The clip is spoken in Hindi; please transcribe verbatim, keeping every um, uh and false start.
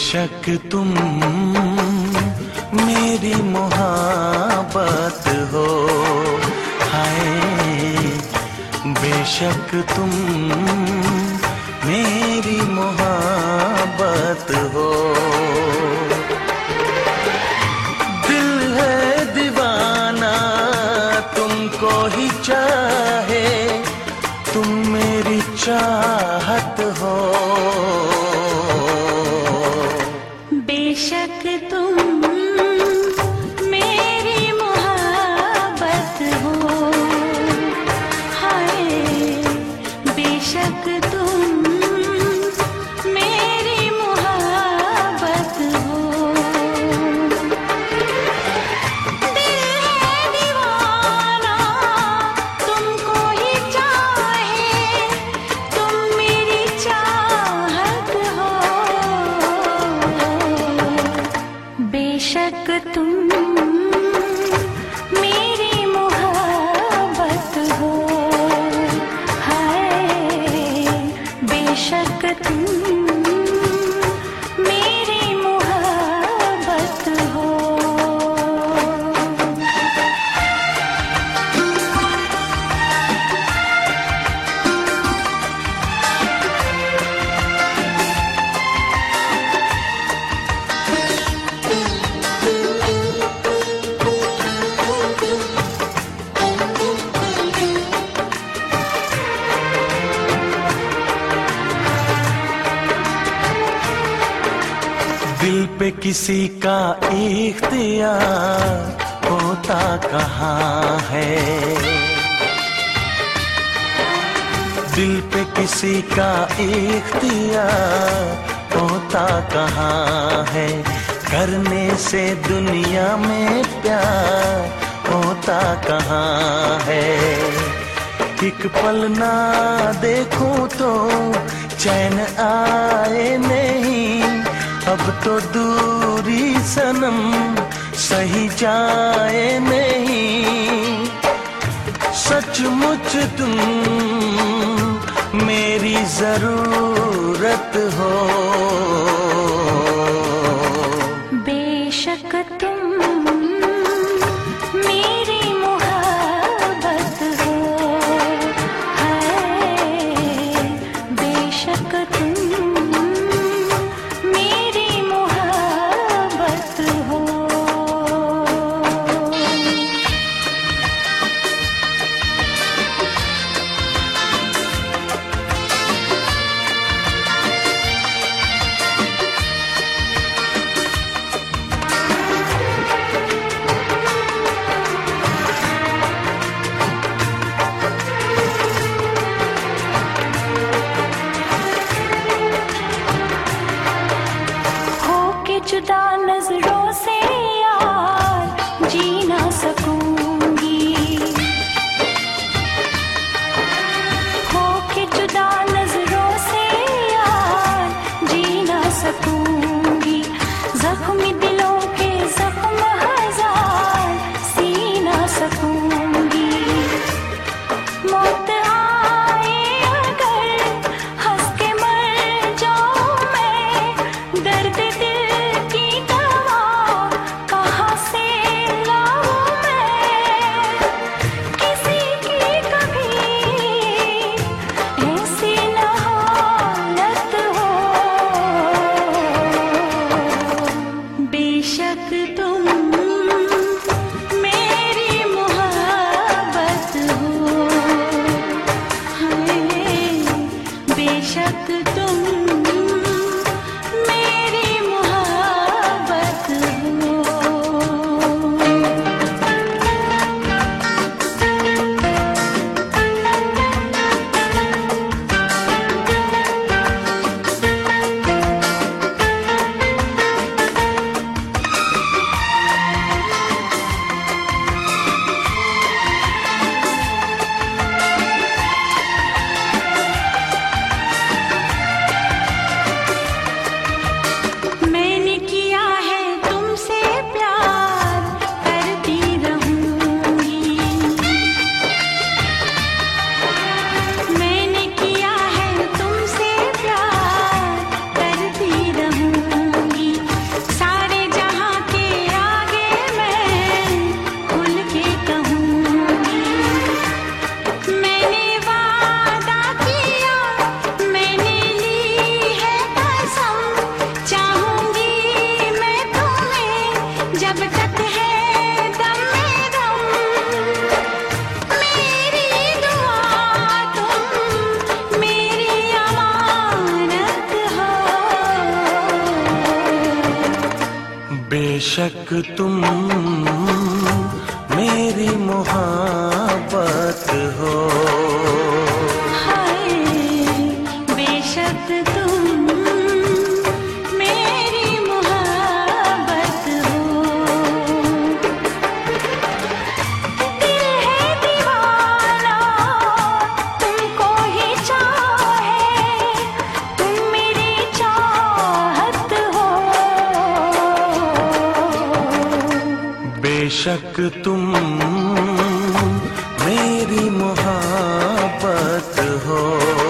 बेशक तुम मेरी मोहब्बत हो, हाय बेशक तुम मेरी मोहब्बत हो। दिल है दीवाना तुमको ही चाहे, तुम मेरी चाहत हो। बेशक तुम मेरी मोहब्बत हो, हाय बेशक तुम मेरी मोहब्बत हो। दिल है दीवाना तुमको ही चाहे, तुम मेरी चाहत हो। बेशक तुम मेरी मोहब्बत हो, हाय बेशक तुम मेरी मोहब्बत हो। दिल पे किसी का इख्तियार होता कहाँ है, दिल पे किसी का इख्तियार होता कहाँ है। करने से दुनिया में प्यार होता कहाँ है। एक पल ना देखूं तो चैन आए नहीं, अब तो दूरी सनम सही जाए नहीं। सचमुच तुम मेरी जरूरत हो। बेशक तुम मेरी मोहब्बत हो, हाय बेशक तुम मेरी मोहब्बत हो। जुदा नजरों से यार जी ना सकूंगी, होके जुदा नजरों से यार जी ना सकूंगी। जख्मी दिलों के जख्म हजार सी ना सकूंगी। मौत आए अगर हंस के मर जाऊं मैं, दर्द दिल बेशक तुम मेरी मोहब्बत हो, हाय बेशक तुम मेरी मोहब्बत हो। बेशक तुम मेरी मोहब्बत हो। हाय बेशक तुम मेरी मोहब्बत हो। दिल है दीवाना तुमको ही चाहे, तुम मेरी चाहत हो। बेशक तुम मेरी मोहब्बत हो।